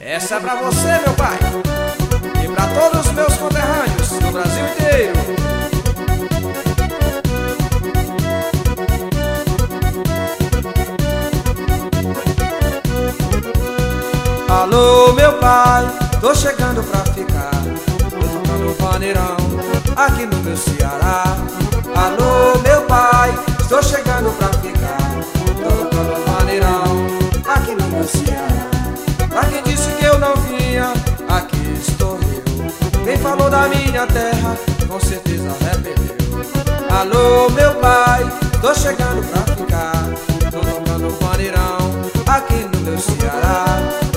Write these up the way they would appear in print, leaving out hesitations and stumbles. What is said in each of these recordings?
Essa é pra você, meu pai, e pra todos os meus conterrâneos do Brasil inteiro. Alô, meu pai, tô chegando pra ficar. Tô tocando vaneirão aqui no meu Ceará. Alô, meu pai, estou chegando pra ficar. Tô tocando vaneirão aqui no meu Ceará. Pra quem disse que eu não vinha, aqui estou eu. Quem falou da minha terra, com certeza arrependeu. Alô, meu pai, tô chegando pra ficar. Tô tocando vaneirão aqui no meu Ceará.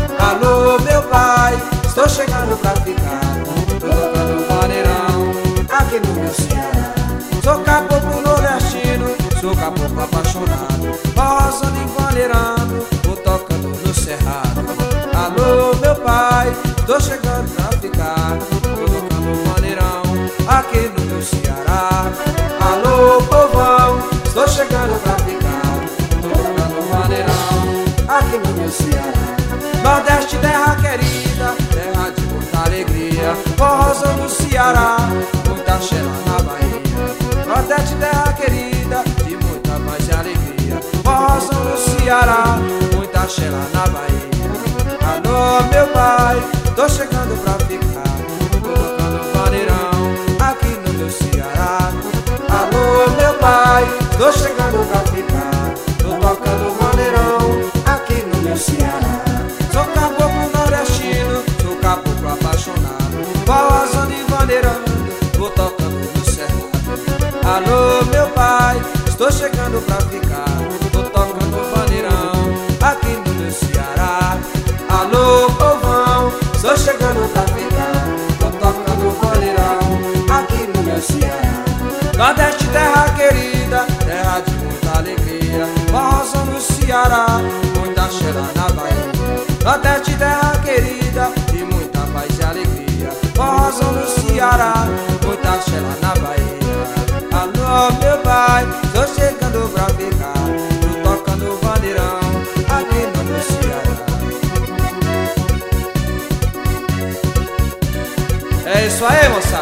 Alô, meu pai, estou chegando pra ficar. Tô tocando vaneirão aqui no meu Ceará. Sou caboclo nordestino, sou caboclo apaixonado, forrozando e vaneirando, vou tocando no cerrado. Alô, meu pai, tô chegando pra ficar. Tô tocando vaneirão aqui no meu Ceará. Alô, povão, estou chegando pra ficar. Tô tocando vaneirão aqui no meu Ceará. Nordeste, terra querida, terra de muita alegria, forrozão no Ceará, muita xela na Bahia. Nordeste, terra querida, de muita paz e alegria, forrozão no Ceará, muita xela na Bahia. Alô, meu pai, tô chegando pra ficar. Tô tocando vaneirão aqui no meu Ceará. Alô, meu pai, tô chegando pra ficar. Tô tocando vaneirão aqui no meu Ceará. Sou caboclo nordestino, sou caboclo apaixonado, forrozando e vaneirando, vou tocando no cerrado. Alô, meu pai, estou chegando pra ficar. Tô tocando vaneirão aqui no meu Ceará. Alô, povão, estou chegando pra ficar. Tô tocando vaneirão aqui no meu Ceará. Nordeste, terra querida, terra de muita alegria, forrozão no Ceará, muita xela na Bahia. Nordeste, terra querida, de muita paz e alegria, forrozão no Ceará, muita xela na Bahia. Alô, meu pai, tô chegando pra ficar. Tô tocando vaneirão aqui no meu Ceará. É isso aí, moça.